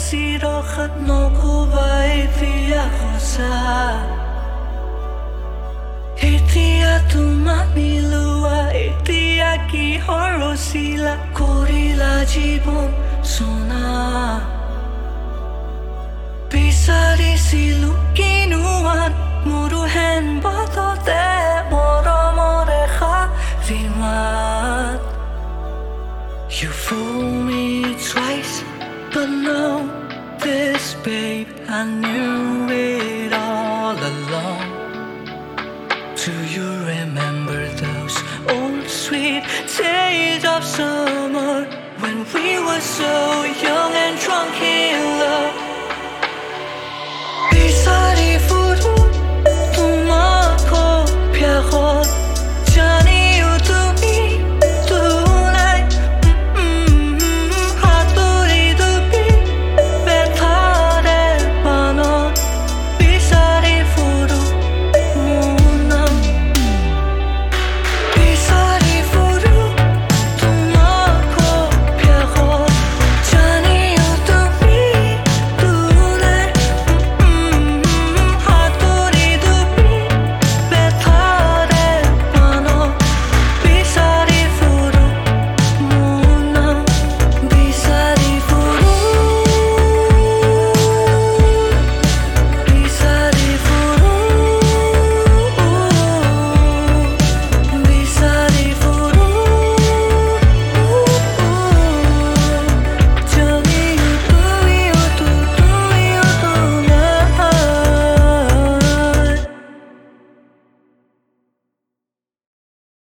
siro khat no ko vai tia hosa Etia tu mamilua etia ki horosila korila jibon sona Pisari silu kinuan muru hen botote moro morecha vimat You fool me twice but no this babe I knew it all along Do you remember those old sweet days of summer when we were so